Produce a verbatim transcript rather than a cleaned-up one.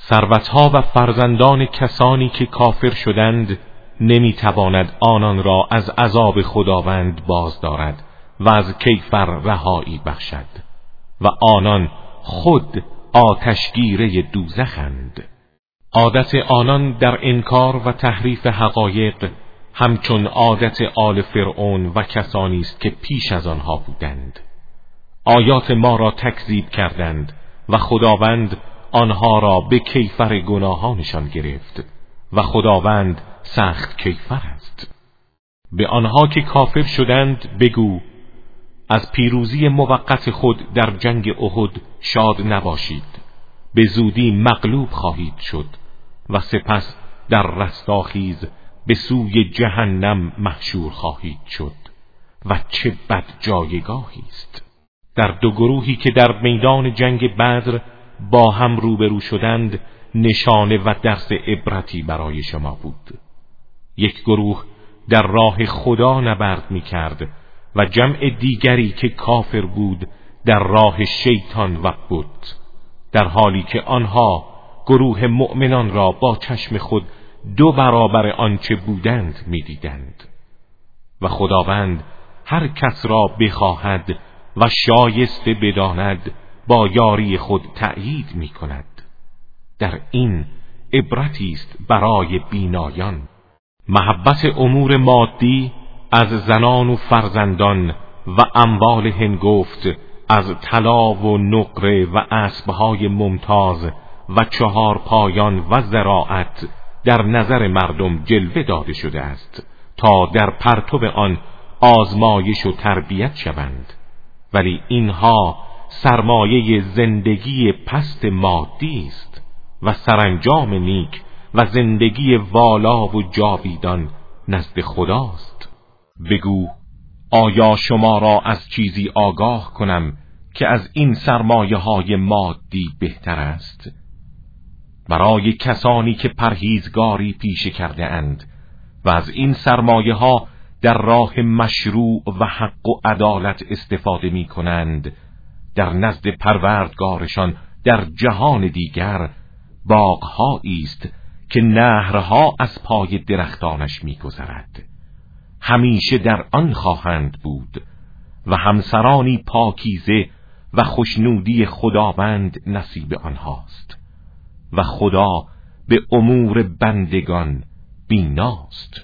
ثروتها و فرزندان کسانی که کافر شدند نمیتواند آنان را از عذاب خداوند باز دارد و از کیفر رهایی بخشد و آنان خود آتشگیره دوزخند. عادت آنان در انکار و تحریف حقایق همچون عادت آل فرعون و کسانی است که پیش از آنها بودند. آیات ما را تکذیب کردند و خداوند آنها را به کیفر گناهانشان گرفت و خداوند سخت کیفر است. به آنها که کافر شدند بگو از پیروزی موقت خود در جنگ احد شاد نباشید، به زودی مغلوب خواهید شد و سپس در رستاخیز به سوی جهنم محشور خواهید شد و چه بد جایگاهی است. در دو گروهی که در میدان جنگ بدر با هم روبرو شدند نشانه و درس عبرتی برای شما بود. یک گروه در راه خدا نبرد می کرد و جمع دیگری که کافر بود در راه شیطان و بت، در حالی که آنها گروه مؤمنان را با چشم خود دو برابر آنچه بودند می دیدند. و خداوند هر کس را بخواهد و شایسته بداند با یاری خود تأیید می کند. در این عبرتی است برای بینایان. محبت امور مادی از زنان و فرزندان و اموال هنگفت، از طلا و نقره و اسبهای ممتاز و چهار پایان و زراعت در نظر مردم جلوه داده شده است تا در پرتو آن آزمایش و تربیت شوند، ولی اینها سرمایه زندگی پست مادی است و سرانجام نیک و زندگی والا و جاویدان نزد خداست. بگو آیا شما را از چیزی آگاه کنم که از این سرمایه های مادی بهتر است؟ برای کسانی که پرهیزگاری پیشه کرده اند و از این سرمایه ها در راه مشروع و حق و عدالت استفاده می کنند، در نزد پروردگارشان در جهان دیگر باغ‌هایی است که نهرها از پای درختانش می گذرد. همیشه در آن خواهند بود و همسرانی پاکیزه و خوشنودی خداوند نصیب آنهاست و خدا به امور بندگان بیناست.